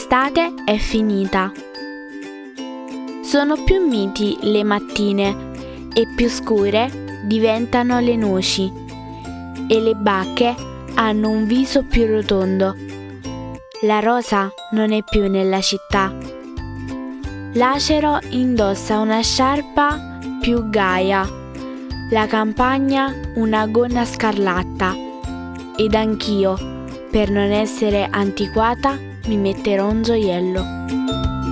l'estate è finita. Sono più miti le mattine e più scure diventano le noci e le bacche hanno un viso più rotondo. La rosa non è più nella città. L'acero indossa una sciarpa più gaia, la campagna una gonna scarlatta, ed anch'io, per non essere antiquata, mi metterò un gioiello.